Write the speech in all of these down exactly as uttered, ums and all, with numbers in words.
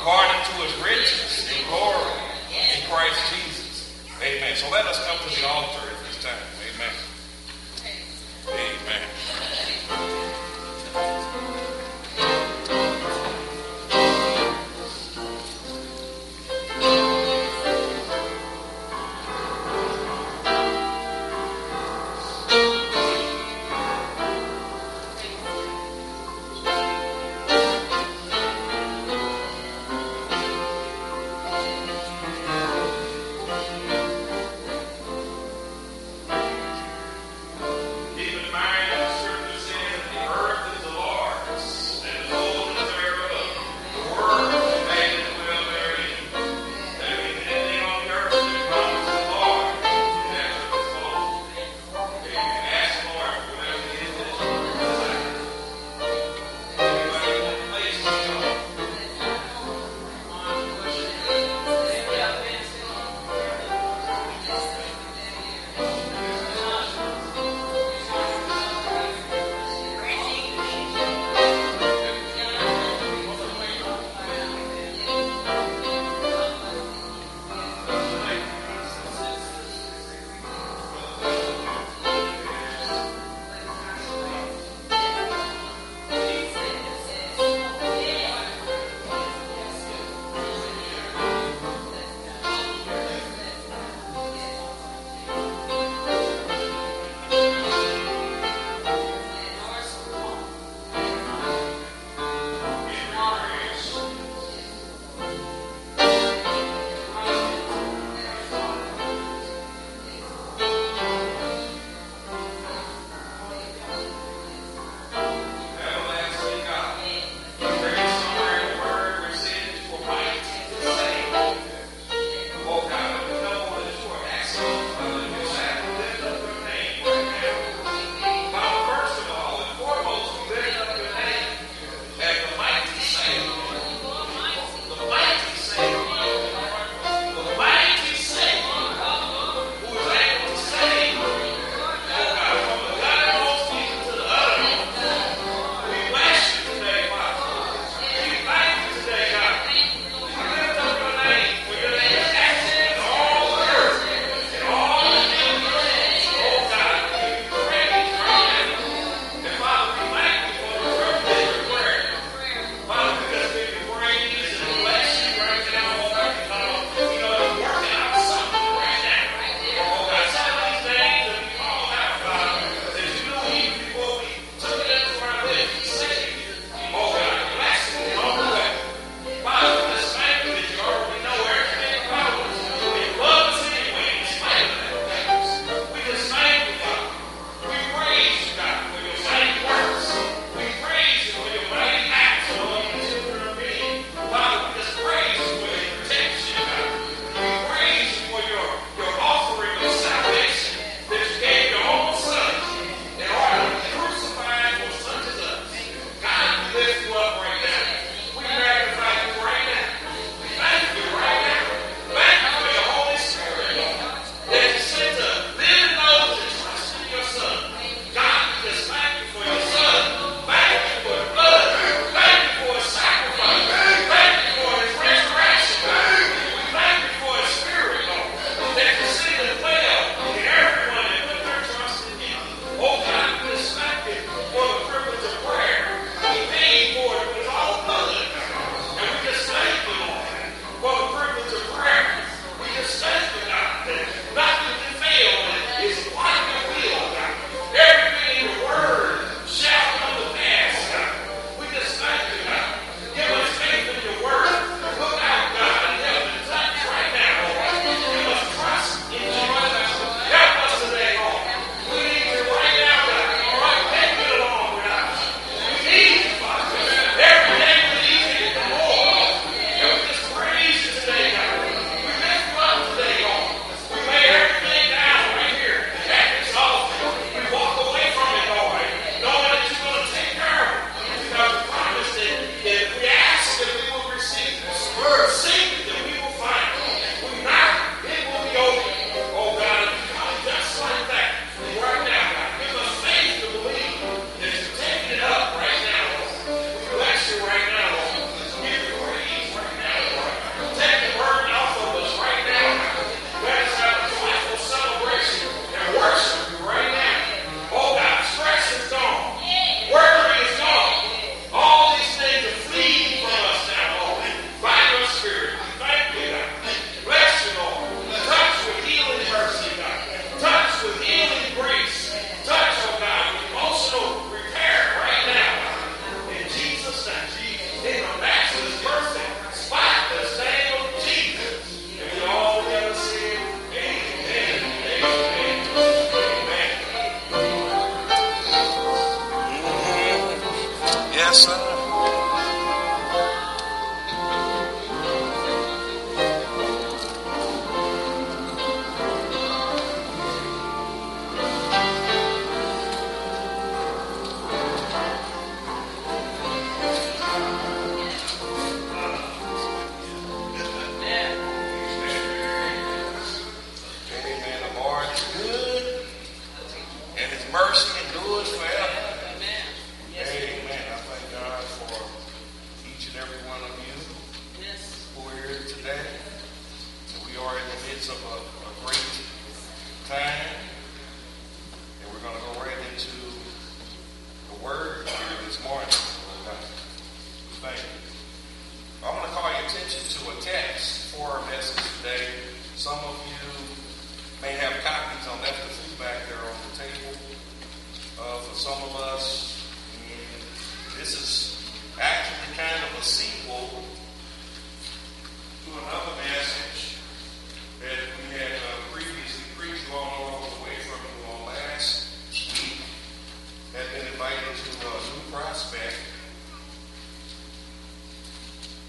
according to his riches and glory in Christ Jesus. Amen. So let us come to the altar at this time. Amen. Amen.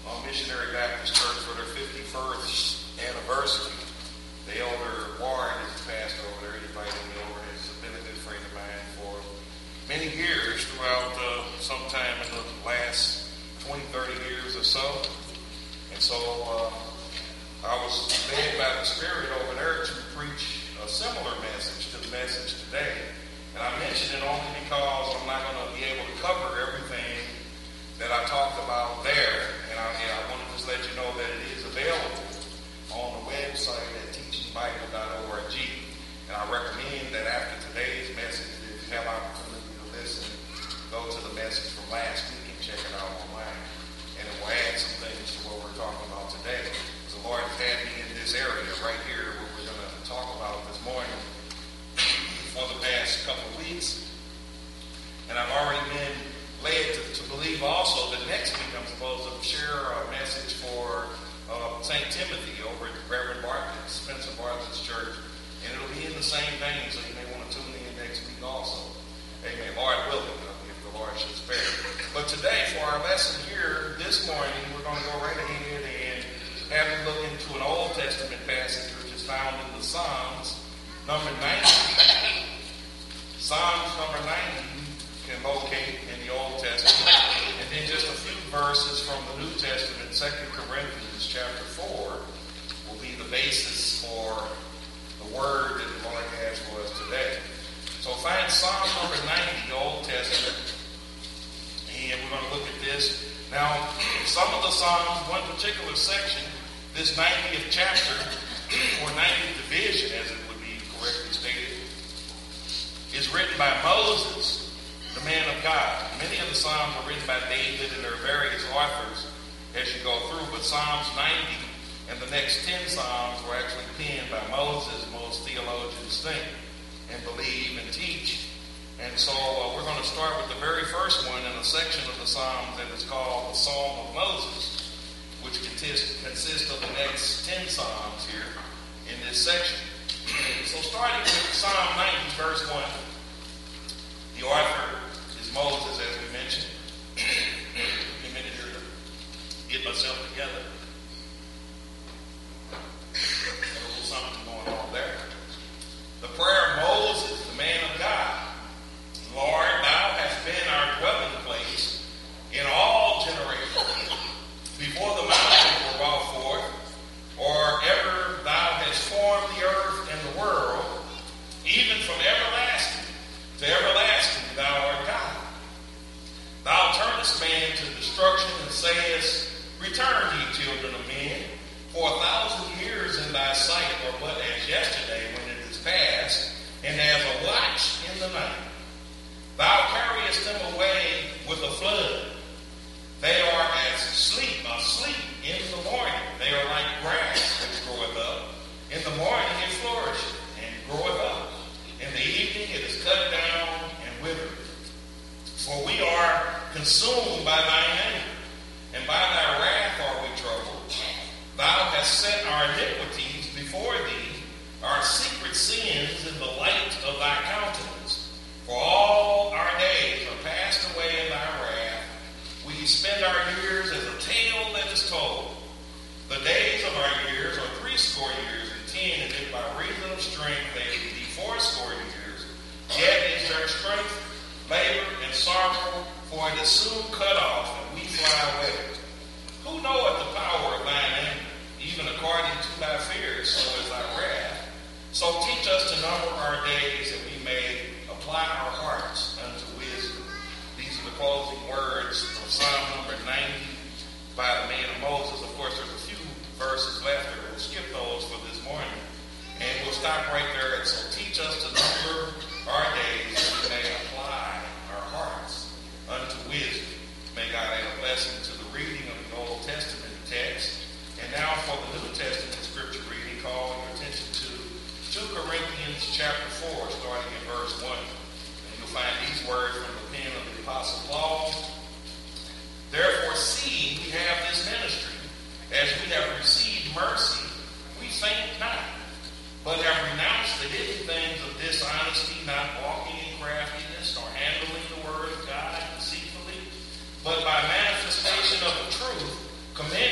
uh, Missionary Baptist Church for their fifty-first anniversary. The elder Warren is passed over there. He invited me over. He's been a good friend of mine for many years, throughout uh, sometime in the last twenty, thirty years or so. And so uh, I was led by the Spirit over there to preach a similar message to the message today. And I mention it only because I'm not going to be able to cover everything that I talked about there. And I, and I want to just let you know that it is available on the website at teaching bible dot org. And I recommend that after today's message, if you have opportunity to listen, go to the message from last week and check it out online. And it will add some things to what we're talking about today. Because the Lord has had me in this area right here where we're going to talk about this morning for the past couple of weeks. And I've already been led to, to believe also that next week I'm supposed to share a message for uh, Saint Timothy over at Reverend Bartlett's, Spencer Bartlett's church. And it'll be in the same vein, so you may want to tune in next week also. Amen. Lord willing, if the Lord should spare. But today, for our lesson here this morning, we're going to go right ahead and have a look into an Old Testament passage which is found in the Psalms, number ninety. Psalms number ninety you can locate in the Old Testament. And then just a few verses from the New Testament, Second Corinthians chapter four, will be the basis for the word that the Lord has for us today. So find Psalm number ninety, the Old Testament, and we're going to look at this. Now, some of the Psalms, one particular section, this ninetieth chapter, or ninetieth division, as it would be correctly stated, is written by Moses, the man of God. Many of the Psalms are written by David and there are various authors as you go through, but Psalms ninety and the next ten Psalms were actually penned by Moses, most theologians think and believe and teach. And so uh, we're going to start with the very first one in a section of the Psalms that is called the Psalm of Moses, which consists, consists of the next ten Psalms here in this section. So starting with Psalm ninety, verse one. The author is Moses, as we mentioned. Give me a minute here to get myself together. Got a little something going on there. The prayer of Moses, the man of God. Lord, thou hast been our dwelling place in all generations. Before the mountains were brought forth, or ever thou hast formed the earth and the world, even from everlasting to everlasting thou art God. Thou turnest man to destruction and sayest, Return ye, children of men, for a thousand years in thy sight are but as yesterday when it is past, and as a watch in the night. Thou carriest them away with a flood. They are as sleep, asleep in the morning. They are like grass which groweth up. In the morning it flourisheth and groweth up. In the evening it is cut down and withereth. For we are consumed by thine anger, and by thy wrath are we troubled. Thou hast set our iniquities before thee, our secret sins in the light of thy countenance. For all our days are passed away in thy wrath. We spend our years as a tale that is told. The days of our years are threescore years and ten, and if by reason of strength they be fourscore years. Yet is their strength, labor, and sorrow, for it is soon cut off, and we fly away. Who knoweth the power of thine anger? Even according to thy fears, so is thy wrath. So teach us to number our days, that we may apply our hearts unto wisdom. These are the closing words of Psalm number ninety by the man of Moses. Of course, there's a few verses left there. We'll skip those for this morning. And we'll stop right there. And so teach us to number our days, that we may apply our hearts unto wisdom. May God add a blessing to the reading of the Old Testament text. And now for the New Testament scripture reading, call your attention to two Corinthians chapter four, starting in verse one. And you'll find these words from the pen of the Apostle Paul. Therefore, seeing we have this ministry, as we have received mercy, we faint not, but have renounced the hidden things of dishonesty, not walking in craftiness, nor handling the word of God deceitfully, but by manifestation of the truth, commend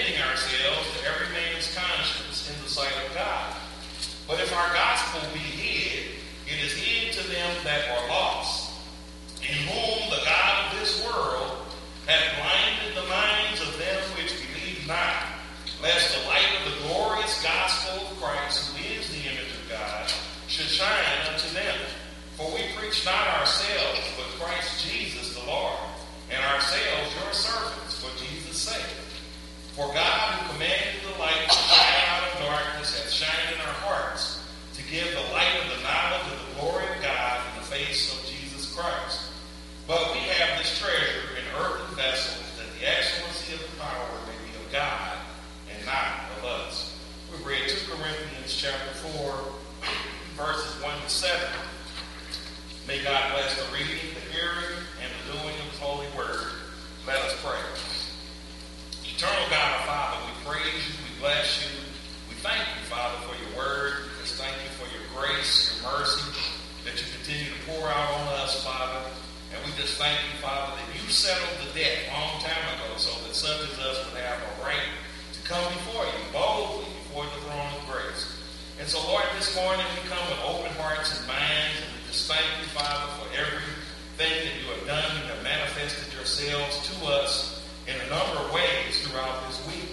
if our gospel be hid, it is hid to them that are lost, in whom the God of this world hath blinded the minds of them which believe not, lest the light of the glorious gospel of Christ, who is the image of God, should shine unto them. For we preach not ourselves, but Christ Jesus the Lord, and ourselves your servants for Jesus' sake. For God, who commanded the light to shine out of darkness, hath shined in our hearts, to give the light of the knowledge of the glory of God in the face of Jesus Christ. But we have this treasure in earthen vessels, that the excellency of the power may be of God, and not of us. We read two Corinthians chapter four, verses one to seven. May God bless the reading, the hearing, and the doing of his holy word. Let us pray. Eternal God, our Father, we praise you, we bless you. We thank you, Father, for your word. We just thank you for your grace, your mercy, that you continue to pour out on us, Father. And we just thank you, Father, that you settled the debt a long time ago so that such as us would have a right to come before you boldly before the throne of grace. And so, Lord, this morning we come with open hearts and minds, and we just thank you, Father, for everything that you have done. You have manifested yourselves to us in a number of ways throughout this week.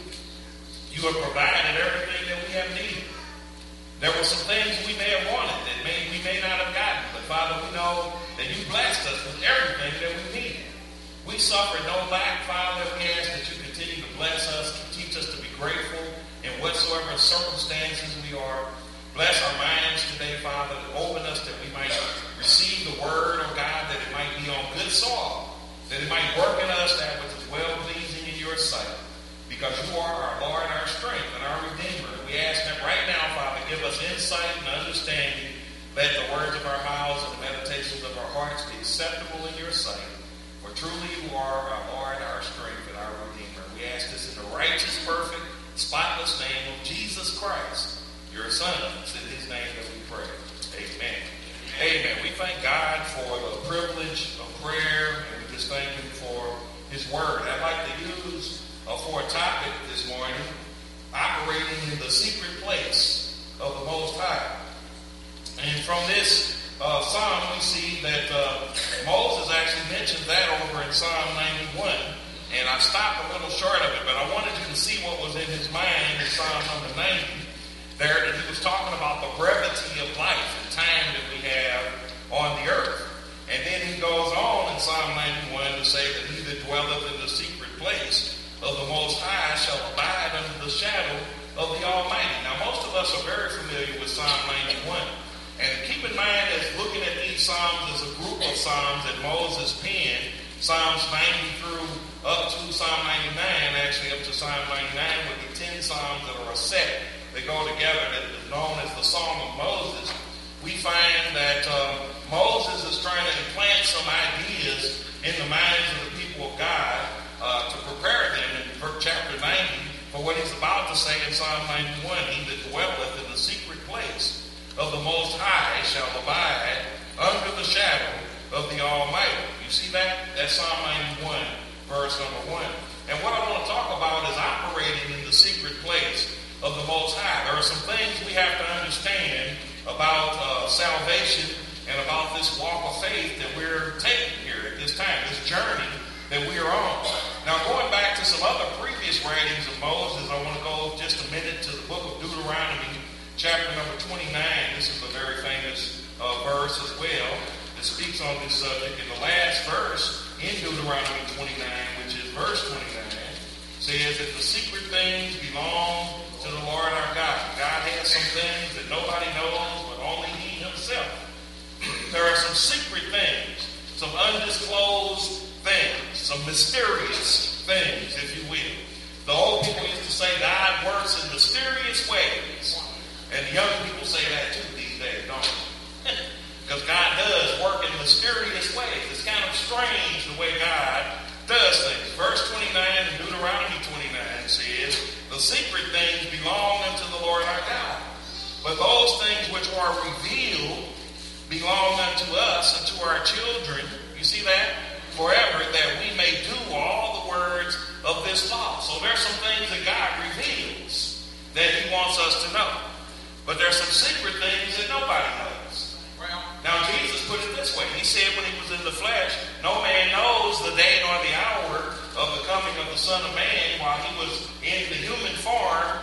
You have provided everything that we have needed. There were some things we may have wanted that may, we may not have gotten, but Father, we know that you blessed us with everything that we needed. We suffered no lack, Father. We ask that you continue to bless us, to teach us to be grateful in whatsoever circumstances we are. Bless our minds today, Father, to open us that we might receive the word, oh God, that it might be on good soil, that it might work in us that which is well-pleasing in your sight, because you are our Lord, our strength, and our Redeemer. We ask that right now, Father, give us insight and understanding. Let the words of our mouths and the meditations of our hearts be acceptable in your sight. For truly you are our Lord, our strength, and our Redeemer. We ask this in the righteous, perfect, spotless name of Jesus Christ, your Son. It's in his name that we pray. Amen. Amen. We thank God for the privilege of prayer, and we just thank him for his word. I'd like to use uh, for a topic this morning, operating in the secret place of the Most High. And from this uh, psalm, we see that uh, Moses actually mentions that over in Psalm ninety-one. And I stopped a little short of it, but I wanted you to see what was in his mind in Psalm number ninety. There, that he was talking about the brevity of life and time that we have on the earth. And then he goes on in Psalm ninety-one to say that he that dwelleth in the secret place of the Most High shall abide under the shadow of the Almighty. Now, most of us are very familiar with Psalm ninety-one. And keep in mind, as looking at these Psalms as a group of Psalms that Moses penned, Psalms ninety through up to Psalm ninety-nine, actually up to Psalm ninety-nine would be ten Psalms that are a set. They go together, that is known as the Song of Moses. We find that um, Moses is trying to implant some ideas in the minds of the people of God uh, to prepare them in chapter ninety for what he's about to say in Psalm ninety-one. He that dwelleth in the secret place of the Most High shall abide under the shadow of the Almighty. You see that? That's Psalm ninety-one, verse number one. And what I want to talk about is operating in the secret place of the Most High. There are some things we have to understand about uh, salvation and about this walk of faith that we're taking here at this time, this journey that we are on. Now, going back to some other previous writings of Moses, I want to go just a minute to the book of Deuteronomy, chapter number twenty-nine. This is a very famous uh, verse as well that speaks on this subject. And the last verse in Deuteronomy twenty-nine, which is verse twenty-nine, says that the secret things belong to the Lord our God. God has some things that nobody knows but only he himself. There are some secret things, some undisclosed things, some mysterious things, if you will. The old people used to say God works in mysterious ways. And the young people say that too these days, don't they? Because God does work in mysterious ways. It's kind of strange the way God does things. Verse twenty-nine in Deuteronomy twenty-nine says, the secret things belong unto the Lord our God. But those things which are revealed belong unto us and to our children. You see that? Forever, that we may do all the words of this law. So there's some things that God reveals that he wants us to know. but there's some secret things that nobody knows. Now, Jesus put it this way. He said when he was in the flesh, no man knows the day nor the hour of the coming of the Son of Man. While he was in the human form,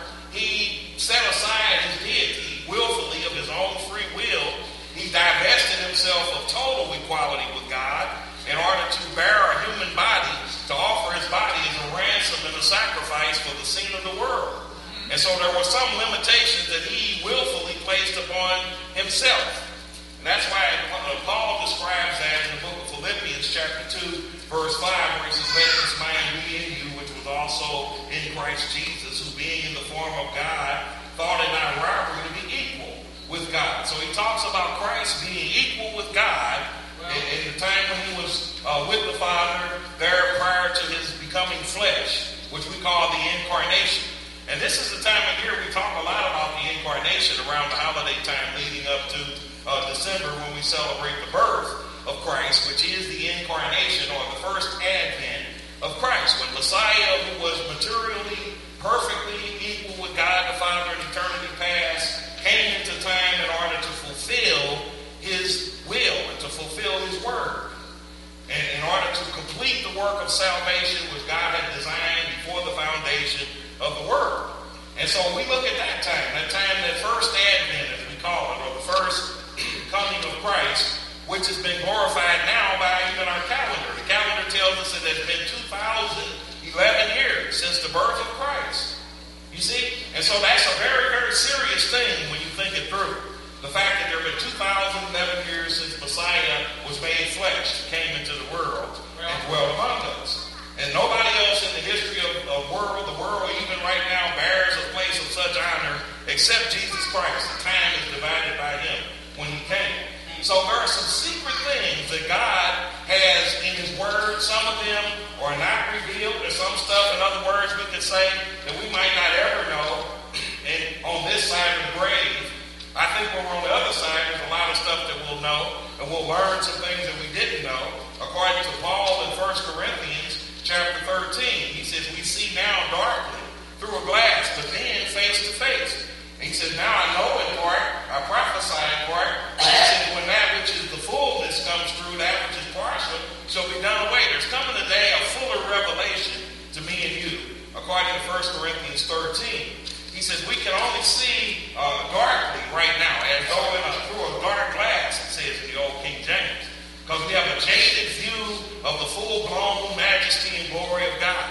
he set aside his deity willfully of his own free will. He divested himself of total equality with God in order to bear a human body, to offer his body as a ransom and a sacrifice for the sin of the world. And so there were some limitations that he willfully placed upon himself. And that's why Paul describes that in the book of Philippians chapter two, verse five, where he says, let this mind be in you, which was also in Christ Jesus, who being in the form of God, thought it not robbery to be equal with God. So he talks about Christ being equal with God well, in, in the time when he was uh, with the Father, there prior to his becoming flesh, which we call the incarnation. And this is the time of year we talk a lot about the incarnation around the holiday time leading up to Uh, December, when we celebrate the birth of Christ, which is the incarnation or the first advent of Christ, when Messiah, who was materially, perfectly equal with God the Father in eternity past, came into time in order to fulfill his will and to fulfill his word, and in order to complete the work of salvation which God had designed before the foundation of the world. And so we look at that time, that time, that first advent, as we call it, or the first coming of Christ, which has been glorified now by even our calendar. The calendar tells us that it's been two thousand eleven years since the birth of Christ. You see? And so that's a very, very serious thing when you think it through. The fact that there have been two thousand eleven years since Messiah was made flesh, came into the world, and dwelt among us. And nobody else in the history of the world, the world even right now, bears a place of such honor except Jesus Christ. The time is divided by him when he came. So there are some secret things that God has in his word. Some of them are not revealed. There's some stuff, in other words, we could say that we might not ever know. And on this side of the grave, I think when we're on the other side, there's a lot of stuff that we'll know, and we'll learn some things that we didn't know. According to Paul in First Corinthians chapter thirteen, he says, we see now darkly through a glass, but then face to face. He said, now I know in part, I prophesy in part. He said, when that which is the fullness comes through, that which is partial shall be done away. There's coming a day of fuller revelation to me and you, according to First Corinthians thirteen. He says, we can only see uh, darkly right now, as though in a, through a dark glass, it says in the old King James, because we have a jaded view of the full-blown majesty and glory of God.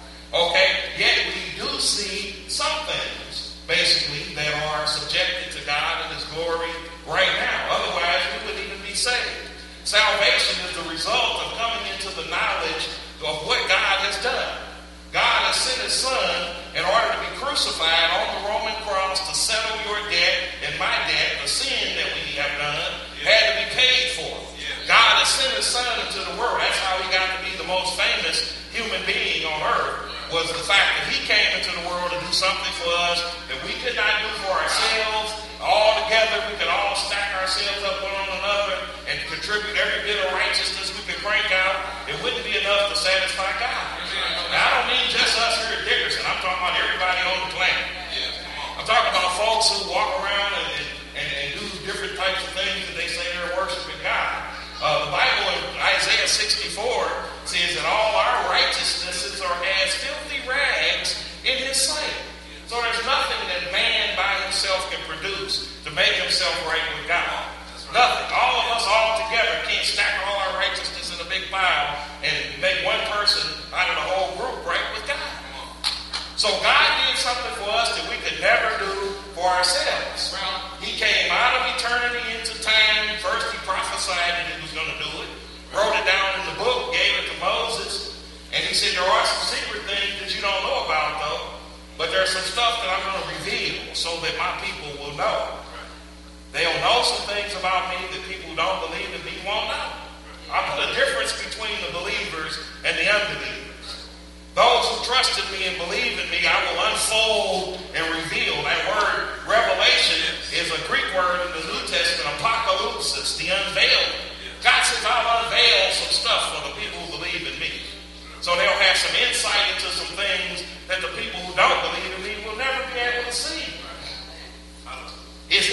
Okay? Yet we do see some things, basically, that are subjected to God and his glory right now. Otherwise, we wouldn't even be saved. Salvation is the result of coming into the knowledge of what God has done. God has sent his Son in order to be crucified on the Roman cross to settle your debt and my debt. The sin that we have done had to be paid for. God has sent his Son into the world. That's how he got to be the most famous human being on earth, was the fact that he came into the world to do something for us that we could not do for ourselves. All together, we could all stack ourselves up one on another and contribute every bit of righteousness we could crank out. It wouldn't be enough to satisfy God. Now, I don't mean just us here at Dickerson. I'm talking about everybody on the planet. I'm talking about folks who walk around and, and, and do different types of things that they say they're worshiping God. Uh, the Bible in Isaiah sixty-four says that all our righteousnesses are as filthy rags in his sight. So there's nothing that man by himself can produce to make himself right with God. Nothing. All of us all together can't stack all our righteousness in a big pile and make one person out of the whole group right with God. So God did something for us that we could never do for ourselves. He came out of eternity into time. First he prophesied that he was going to do it. Wrote it down in the book, gave it to Moses. And he said, there are some secret things that you don't know about, though. But there's some stuff that I'm going to reveal so that my people will know. They'll know some things about me that people who don't believe in me won't know. I put a difference between the believers and the unbelievers. Those who trust in me and believe in me, I will unfold and reveal. That word revelation is a Greek word in the New Testament, apocalypsis, the unveiling. God says, I'll unveil some stuff for the people who believe in me. So they'll have some insight into some things that the people who don't believe in me will never be able to see. It's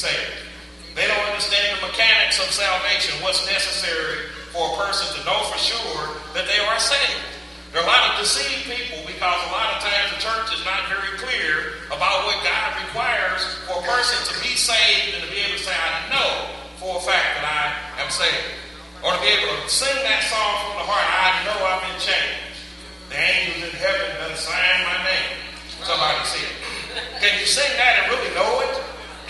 saved. They don't understand the mechanics of salvation, what's necessary for a person to know for sure that they are saved. There are a lot of deceived people because a lot of times the church is not very clear about what God requires for a person to be saved and to be able to say, I know for a fact that I am saved. Or to be able to sing that song from the heart, I know I've been changed. The angels in heaven done sign my name. Somebody said. Can you sing that and really know it?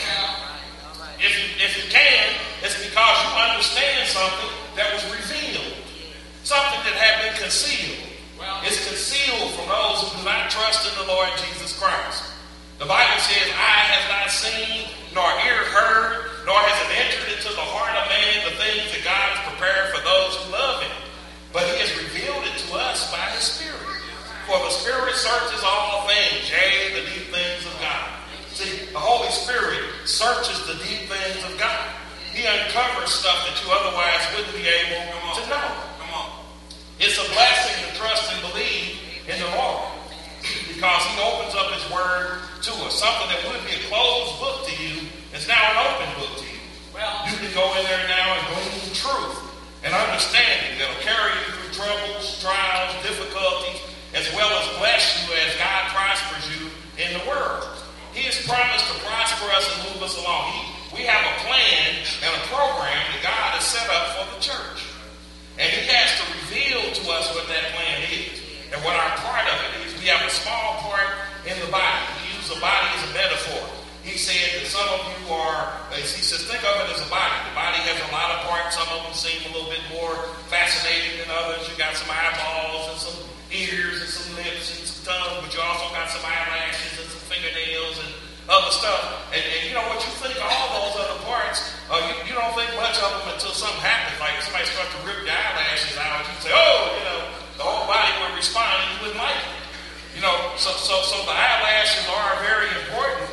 If you, if you can, it's because you understand something that was revealed. Something that had been concealed. It's concealed from those who do not trust in the Lord Jesus Christ. The Bible says, eye has not seen, nor ear heard, nor has it entered into the heart of man the things that God has prepared for those who love him. But he has revealed it to us by his Spirit. For the Spirit searches all things, yea, the deep things of God. See, the Holy Spirit searches the deep things of God. He uncovers stuff that you otherwise wouldn't be able to know. Come on. It's a blessing to trust and believe in the Lord because he opens up his word to us. Something that would be a closed book to you is now an open book to you. Well, you can go in there now and glean truth and understanding that will carry you through troubles, trials, difficulties, as well as bless you as God prospers you in the world. He has promised to prosper us and move us along. He, we have a plan and a program that God has set up for the church. And he has to reveal to us what that plan is. And what our part of it is. We have a small part in the body. He uses the body as a metaphor. He said that some of you are, he says, think of it as a body. The body has a lot of parts. Some of them seem a little bit more fascinating than others. You got some eyeballs and some ears and some lips and some tongue, but you also got some eyelashes and some fingernails and other stuff. And, and you know what you think of all those other parts, uh, you, you don't think much of them until something happens. Like somebody starts to rip your eyelashes out, you say, oh, you know, the whole body would respond and you wouldn't like it. You know, so so so the eyelashes are very important.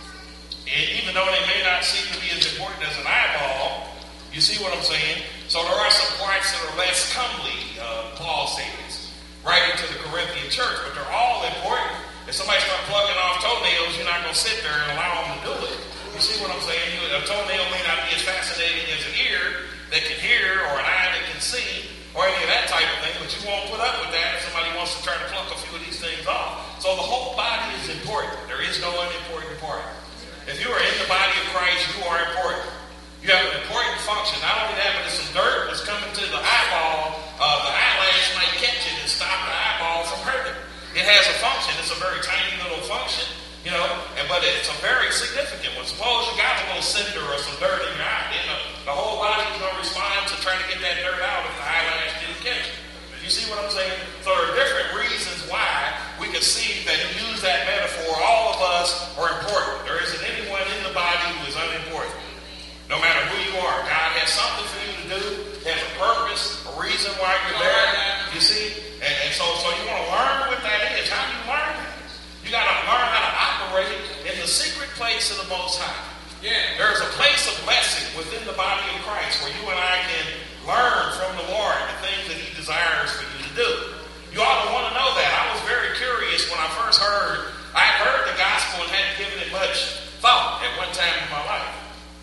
And even though they may not seem to be as important as an eyeball, you see what I'm saying? So there are some parts that are less comely, uh, Paul says, writing to the Corinthian church, but they're all important. If somebody starts plucking off toenails, you're not going to sit there and allow them to do it. You see what I'm saying? A toenail may not be as fascinating as an ear that can hear or an eye that can see or any of that type of thing, but you won't put up with that if somebody wants to try to pluck a few of these things off. So the whole body is important. There is no unimportant part. If you are in the body of Christ, you are important. You have an important function. Not only that, but if some dirt was coming to the eyeball, uh, the eyelash might catch it and stop the eyeball from hurting. It has a function. It's a very tiny little function, you know, and, but it's a very significant one. Suppose you got a little cinder or some dirt in your eye. You know, the whole body is going to respond to trying to get that dirt out if the eyelash didn't catch it. You see what I'm saying? So there are different reasons why we can see that he used that metaphor. All of us are important. There isn't anyone in the body who is unimportant. No matter who you are, God has something for you to do. He has a purpose, a reason why you're there. You see? And, and so, so you want to learn what that is. How do you learn that? You got to learn how to operate in the secret place of the Most High. Yeah. There's a place of blessing within the body of Christ where you and I can learn from the Lord the things that he desires for you to do. You ought to want to know that. I was very curious when I first heard. I had heard the gospel and hadn't given it much thought at one time in my life.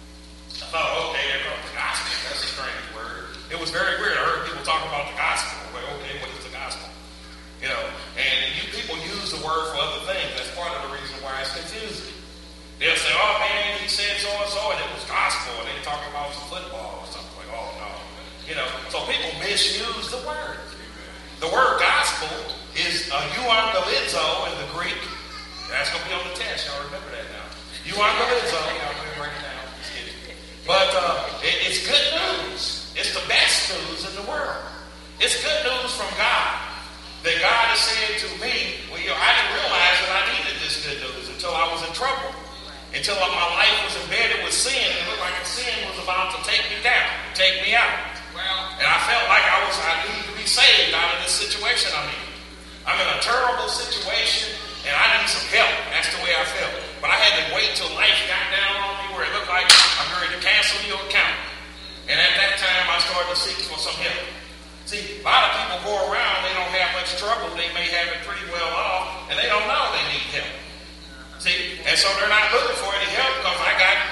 I thought, okay, there goes the gospel. That's a strange word. It was very weird. I heard people talk about the gospel. Like, okay, what is the gospel? You know, and you people use the word for other things. That's part of the reason why it's confusing. They'll say, oh man, he said so and so, and it was gospel, and they're talking about some football or something. Like, oh no. You know, so people misuse the word. The word gospel is uh, euangelizo in the Greek. That's going to be on the test. Y'all remember that now. Euangelizo. Y'all remember it now. Just kidding. But uh, it, it's good news. It's the best news in the world. It's good news from God. That God has said to me, well, you know, I didn't realize that I needed this good news until I was in trouble. Until my life was embedded with sin. It looked like sin was about to take me down, take me out. Well, and I felt like I was, I needed to be saved out of this situation I'm in. I'm in a terrible situation, and I need some help. That's the way I felt. But I had to wait till life got down on me where it looked like I'm ready to cancel your account. And at that time, I started to seek for some help. See, a lot of people go around, they don't have much trouble, they may have it pretty well off, and they don't know they need help. See, and so they're not looking for any help because I got I got a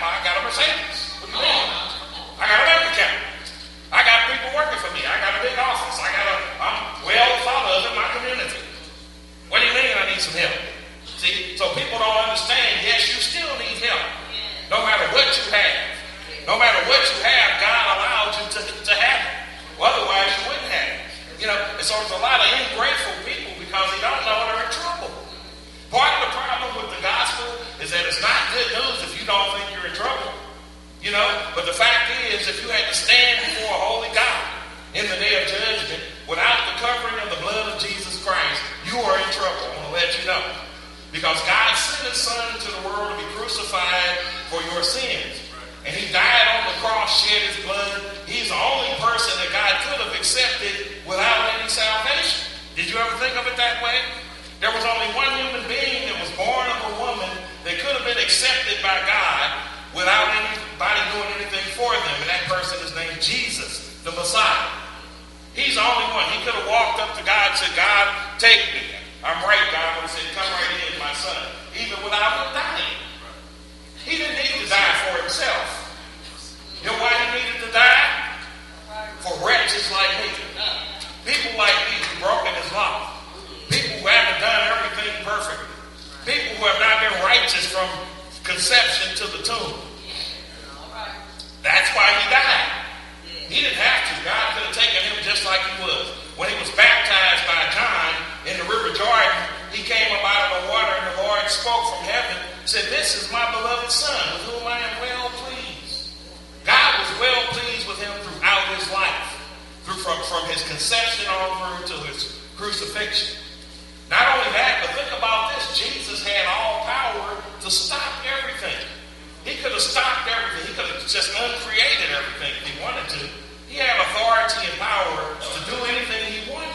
Mercedes. What do you mean? I got a bank account. I got people working for me. I got a big office. I got a, I'm well thought of in my community. What do you mean I need some help? See, so people don't understand, yes, you still need help. No matter what you have. No matter what you have, God allowed you to, to have it. Well, otherwise you wouldn't have it. You know, and so there's a lot of ungrateful people because they don't know they're in trouble. Part of the problem with the gospel is that it's not good news if you don't think you're in trouble. You know, but the fact is, if you had to stand before a holy God in the day of judgment without the covering of the blood of Jesus Christ, you are in trouble. I want to let you know. Because God sent his son into the world to be crucified for your sins. And he died on the cross, shed his blood. He's the only person that God could have accepted without any salvation. Did you ever think of it that way? There was only one human being that was born of a woman that could have been accepted by God without anybody doing anything for them. And that person is named Jesus, the Messiah. He's the only one. He could have walked up to God and said, God, take me. I'm right, God. When he said, come right in, my son. Even without him dying. He didn't need to die for himself. You know why he needed to die? For wretches like me. People like me who've broken his law. People who haven't done everything perfectly. People who have not been righteous from conception to the tomb. That's why he died. He didn't have to. God could have taken him just like he was. When he was baptized by John in the river Jordan, he came up out of the water and the Lord spoke from heaven, said, this is my beloved son with whom I am well pleased. God was well pleased with him throughout his life, through, from, from his conception on through to his crucifixion. Not only that, but think about this. Jesus had all power to stop everything. He could have stopped everything. He could have just uncreated everything if he wanted to. He had authority and power to do anything he wanted.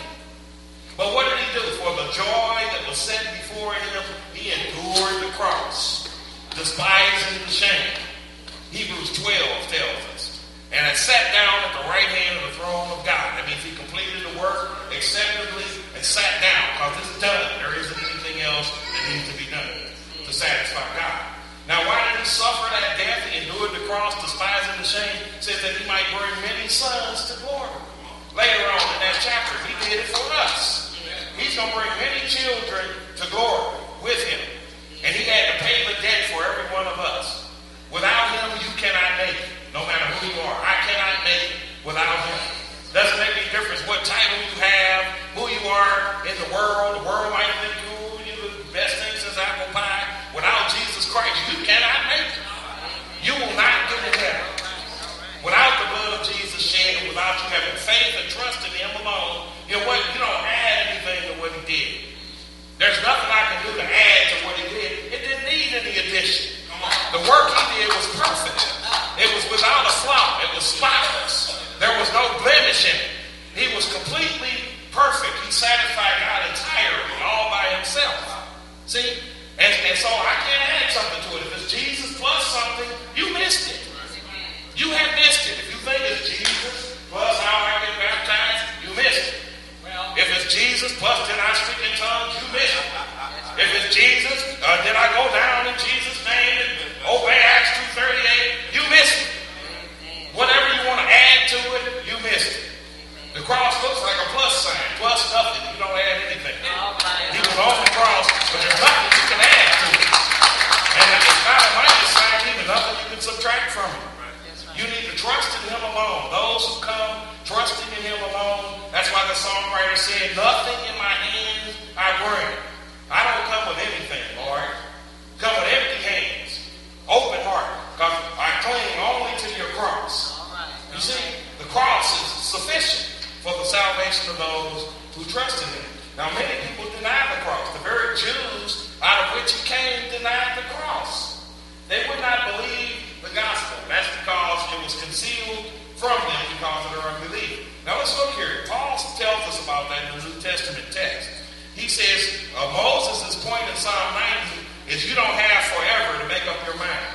But what did he do? For the joy that was set before him, he endured the cross, despising the shame. Hebrews twelve tells us. And had sat down at the right hand of the throne of God. That means he completed the work acceptably and sat down because it's done. There isn't anything else that needs to be done to satisfy God. Now, why did he suffer that death? He endured the cross, despising the shame, said that he might bring many sons to glory. Later on in that chapter, he did it for us. He's going to bring many children to glory with him. And he had to pay the debt for every one of us. Without him, you cannot make it, no matter who you are. I cannot make it without him. Doesn't make any difference what title you have, who you are in the world. The world might think you're the best thing since apple pie. Without Jesus Christ, you cannot make it. You will not get in heaven. Without the blood of Jesus shed, without you having faith and trust in him alone, you know what? You don't add anything to what he did. There's nothing I can do to add to what he did. It didn't need any addition. The work he did was perfect. It was without a flaw. It was spotless. There was no blemish in it. He was completely perfect. He satisfied God entirely, all by himself. See? And, and so I can't add something to it. If it's Jesus plus something, you missed it. You have missed it. If you think it's Jesus plus how I get baptized, you missed it. If it's Jesus plus did I speak in tongues, you missed it. If it's Jesus, uh, did I go down in Jesus' name and obey Acts two thirty-eight, you missed it. Whatever you want to add to it, you missed it. The cross looks like a plus sign. Plus nothing. You don't add anything. He was on the cross, but there's nothing you can add to it. And if it's not a minus sign, even nothing you can subtract from it. You need to trust in him alone. Those who come trusting in him alone. That's why the songwriter said, nothing in my hands I bring. I don't come with anything, Lord. Come with empty hands. Open heart. Because I cling only to your cross. You see, the cross is sufficient for the salvation of those who trust in him. Now, many people deny the cross. The very Jews out of which he came denied the cross. They would not believe the gospel. That's because it was concealed from them because of their unbelief. Now let's look here. Paul tells us about that in the New Testament text. He says, uh, Moses' point in Psalm ninety is you don't have forever to make up your mind.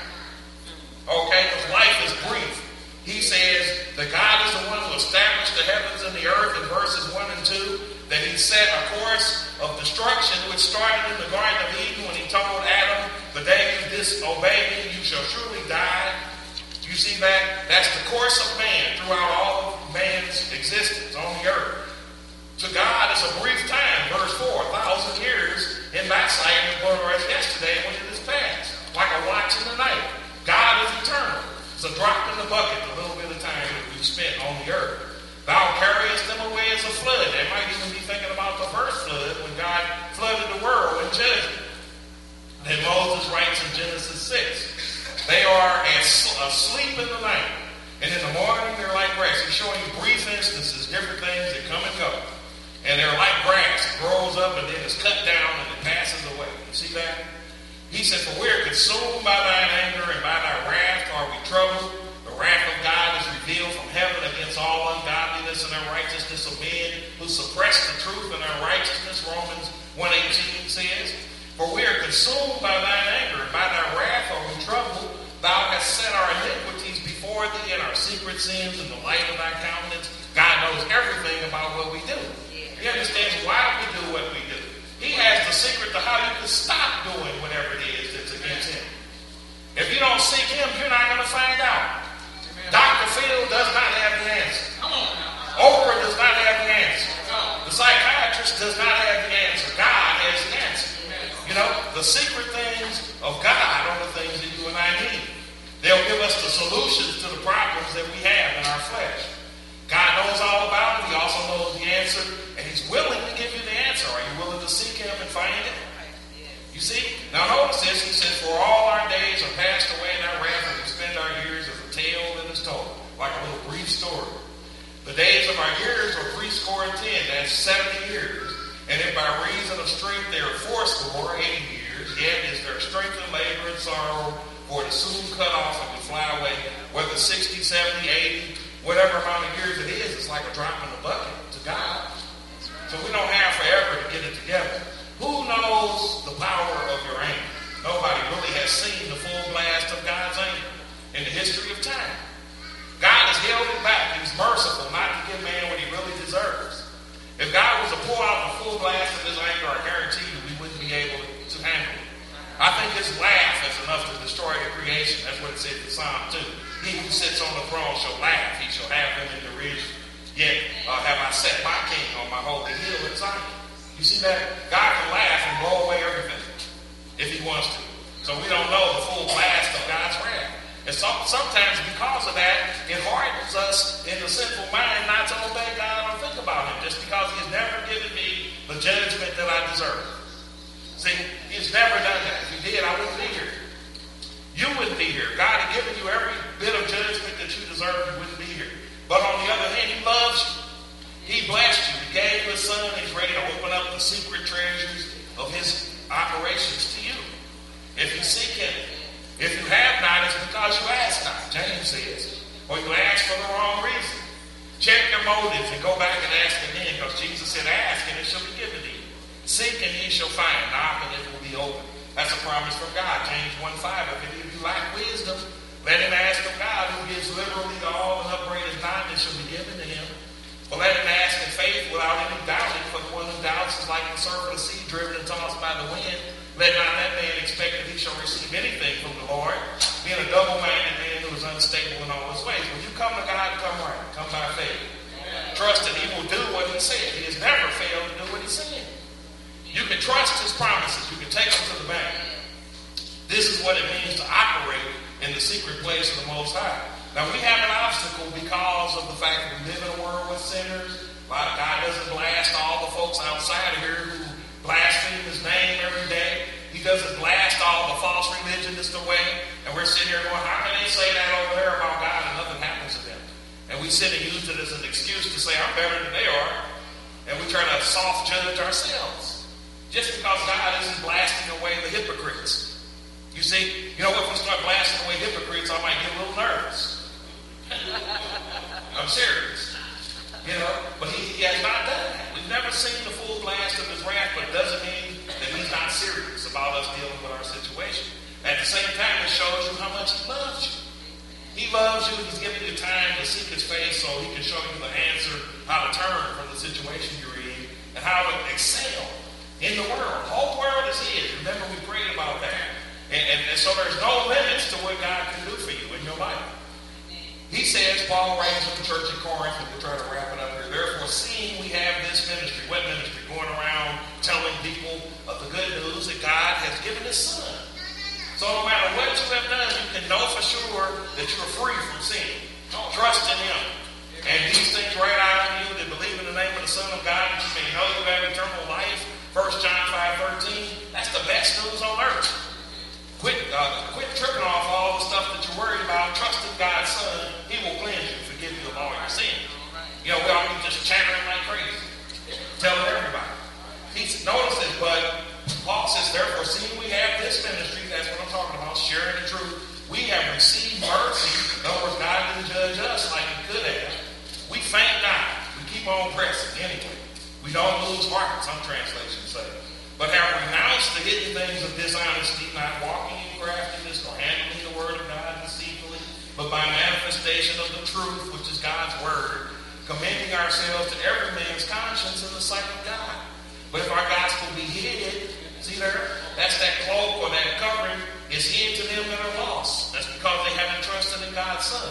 Okay? Because life is brief. He says that God is the one who established the heavens and the earth in verses one and two. That he set a course of destruction which started in the Garden of Eden when he told Adam, the day you disobey me, you shall surely die. You see that? That's the course of man throughout all of man's existence on the earth. To God, it's a brief time, verse four, a thousand years in backsliding is going to rest yesterday when it is past, like a watch in the night. God is eternal. It's a drop in the bucket, the little bit of time that we've spent on the earth. Thou carriest them away as a flood. They might even be thinking about the first flood when God flooded the world in judgment. Then Moses writes in Genesis six, they are asleep in the night, and in the morning they're like grass. He's showing you brief instances, different things that come and go. And they're like grass. It grows up and then it's cut down and it passes away. You see that? He said, for we are consumed by thine anger and by thy wrath are we troubled. The wrath of God is revealed from heaven against all ungodliness and unrighteousness of men who suppress the truth and unrighteousness. Romans one eighteen says, for we are consumed by thine anger and by thy wrath are we troubled. Thou hast set our iniquities before thee and our secret sins in the light of thy countenance. God knows everything about what we do. He understands why we do what we do. He has the secret to how you can stop doing whatever it is that's against him. If you don't seek him, you're not going to find out. Doctor Phil does not have the answer. Oprah does not have the answer. The psychiatrist does not have the answer. God has the answer. You know, the secret things of God are the things that you and I need. They'll give us the solutions to the problems that we have in our flesh. God knows all about it. He also knows the answer. And he's willing to give you the answer. Are you willing to seek him and find it? You see? Now notice this. He says, for all our days are passed away in our wrath, and we spend our years as a tale that is told. Like a little brief story. The days of our years are three score and ten. That's seventy years. And if by reason of strength they are fourscore, eighty years, yet is there strength and labor and sorrow, for it is soon cut off and we fly away. Whether sixty, seventy, eighty, whatever amount of years it is, it's like a drop in the bucket to God. So we don't have forever to get it together. Who knows the power of your anger? Nobody really has seen the full blast of God's anger in the history of time. God has held it back. He's merciful not to give man what he really deserves. If God was to pour out the full blast of his anger, I guarantee you we wouldn't be able to handle it. I think his laugh is enough to destroy the creation. That's what it says in Psalm two. He who sits on the throne shall laugh. He shall have them in derision. Yet uh, have I set my king on my holy hill in Zion. You see that? God can laugh and blow away everything if he wants to. So we don't know the full blast of God's wrath. And so, sometimes because of that, it hardens us in the sinful mind not to obey God or think about him, just because he's never given me the judgment that I deserve. See, he's never done that. If he did, I wouldn't be here. You wouldn't be here. God had given you every bit of judgment that you deserve, you wouldn't be here. But on the other hand, he loves you. He blessed you. He gave his son. He's ready to open up the secret treasures of his operations to you. If you seek him. If you have not, it's because you ask not, James says. Or you ask for the wrong reason. Check your motives and go back and ask again, because Jesus said, ask and it shall be given to you. Seek and ye shall find. Knock and it will be open. That's a promise from God. James one five. If any of you lack wisdom, let him ask of God, who gives liberally to all and upbraideth not, and it shall be given to him. But let him ask in faith without any doubting, for the one who doubts is like the surf of the sea driven and tossed by the wind. Let not that man expect that he shall receive anything from the Lord, being a double-minded man who is unstable in all his ways. When you come to God, come right. Come by faith. Amen. Trust that he will do what he said. He has never failed to do what he said. You can trust his promises. You can take them to the bank. This is what it means to operate in the secret place of the Most High. Now, we have an obstacle because of the fact that we live in a world with sinners. God doesn't blast all the folks outside of here who blaspheme his name every day. He doesn't blast all the false religionists away. And we're sitting here going, how can they say that over there about God and nothing happens to them? And we sit and use it as an excuse to say, I'm better than they are. And we try to soft judge ourselves. Just because God isn't blasting away the hypocrites. You see, you know, if we start blasting away hypocrites, I might get a little nervous. I'm serious. You know, but he, he has not done that. We've never seen the full blast of his wrath, but it doesn't mean that he's not serious about us dealing with our situation. At the same time, it shows you how much he loves you. He loves you. He's giving you time to seek his face so he can show you the answer, how to turn from the situation you're in, and how to excel in the world. The whole world is his. Remember, we prayed about that. And, and, and so there's no limits to what God can do for you in your life. He says, Paul writes to the church at Corinth, and we'll try to wrap it up here. Therefore, seeing we have this ministry, what ministry? Going around telling people of the good news that God has given his son. So no matter what you have done, you can know for sure that you're free from sin. Trust in him. And these things write out on you that believe in the name of the Son of God, that you may know you have eternal life. First John five thirteen. That's the best news on earth. Quit, uh, quit tripping off all the stuff that you're worried about. Trust in God's Son. He will cleanse you, forgive you of all your sins. You know, we all be just chattering like crazy, telling everybody. He said, notice it, but Paul says, therefore, seeing we have this ministry, that's what I'm talking about, sharing the truth. We have received mercy. In other words, God didn't judge us like he could have. We faint not. We keep on pressing anyway. We don't lose heart, some translations say. But have renounced the hidden things of dishonesty, not walking in craftiness, nor handling the word of God deceitfully, but by manifestation of the truth, which is God's word, commending ourselves to every man's conscience in the sight of God. But if our gospel be hid, see there, that's that cloak or that covering is hid to them that are lost. That's because they haven't trusted in God's Son,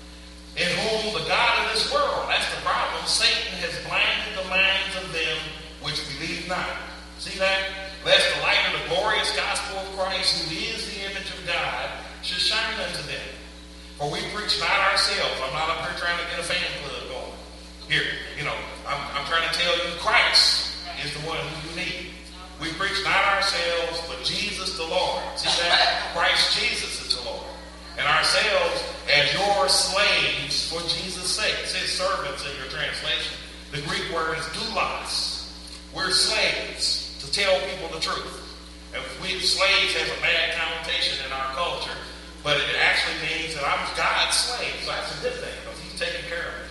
in whom the God of this world, that's the problem, Satan has blinded the minds of them which believe not. See that? Lest the light of the glorious gospel of Christ, who is the image of God, should shine unto them. For we preach not ourselves. I'm not up here trying to get a fan club going. Here, you know, I'm, I'm trying to tell you Christ is the one who you need. We preach not ourselves, but Jesus the Lord. See that? Christ Jesus is the Lord. And ourselves as your slaves for Jesus' sake. It says servants in your translation. The Greek word is doulos. We're slaves to tell people the truth. And we slaves has a bad connotation in our culture, but it actually means that I'm God's slave. So that's a good thing because he's taking care of me.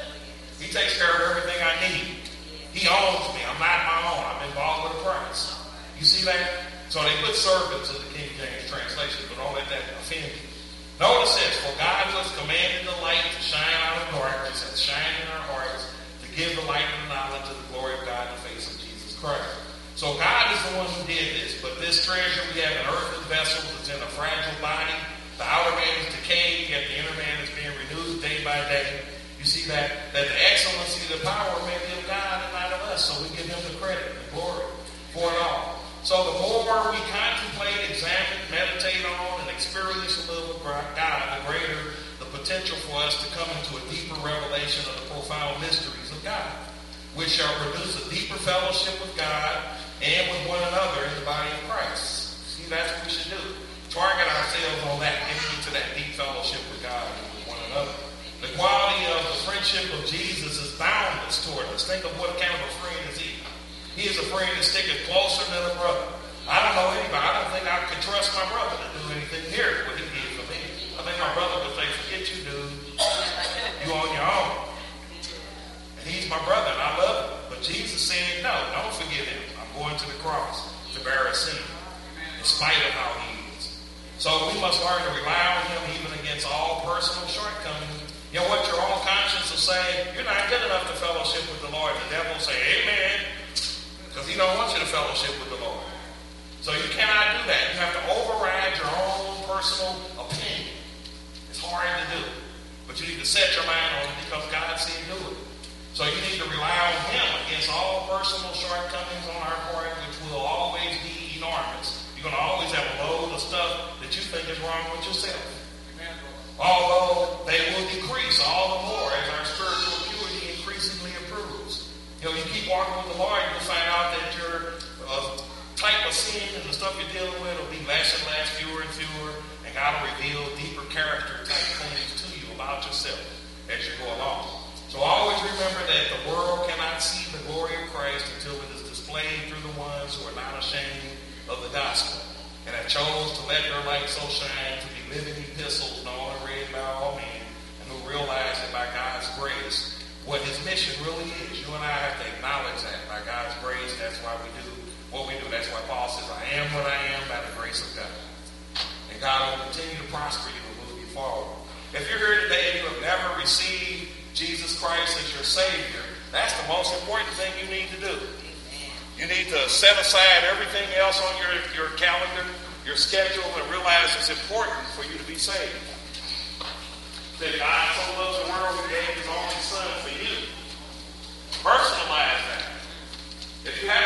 He takes care of everything I need. He owns me. I'm not my own. I'm involved with a price. You see that? So they put servants in the King James translation, but don't let that offend you. Notice this, for God has commanded the light to shine out of darkness and shine in our hearts to give the light of the knowledge of the glory of God in the face of Jesus Christ. So God is the one who did this, but this treasure we have in earthen vessels. It's in a fragile body. The outer man is decaying, yet the inner man is being renewed day by day. You see that, that the excellency, the power may be of God and not of us, so we give him the credit and the glory for it all. So the more we contemplate, examine, meditate on, and experience the love of God, the greater the potential for us to come into a deeper revelation of the profound mysteries of God, which shall produce a deeper fellowship with God and with one another in the body of Christ. See, that's what we should do. Target ourselves on that, getting into that deep fellowship with God and with one another. The quality of the friendship of Jesus is boundless toward us. Think of what kind of a friend is he. He is a friend that sticketh closer than a brother. I don't know anybody. I don't think I could trust my brother to do anything here what he did for me. I think my brother would say, forget you, dude. You on your own. And he's my brother, and I love him. But Jesus said, no, don't forgive him. I'm going to the cross to bear a sin, in spite of how he is. So we must learn to rely on him even against all personal shortcomings. You know what your own conscience will say? You're not good enough to fellowship with the Lord. The devil will say, amen. Because he don't want you to fellowship with the Lord. So you cannot do that. You have to override your own personal opinion. It's hard to do. But you need to set your mind on it because God said do it. So you need to rely on him against all personal shortcomings on our part, which will always be enormous. You're going to always have a load of stuff that you think is wrong with yourself. Amen. Although they will decrease all the more as our spiritual acuity increasingly improves. You know, you keep walking with the Lord, you'll find out that your uh, type of sin and the stuff you're dealing with will be less and less, fewer and fewer, and God will reveal deeper character type things to you about yourself as you go along. So always remember that the world cannot see the glory of Christ until it is displayed through the ones who are not ashamed of the gospel and have chose to let their light so shine to be living epistles known and read by all men, and who realize that by God's grace what his mission really is. You and I have to acknowledge that by God's grace. That's why we do what we do. That's why Paul says, I am what I am by the grace of God. And God will continue to prosper you and move you forward. If you're here today and you have never received Jesus Christ as your Savior, that's the most important thing you need to do. You need to set aside everything else on your, your calendar, your schedule, and realize it's important for you to be saved. that God so loved the world he gave his only son for you. Personalize that. If you have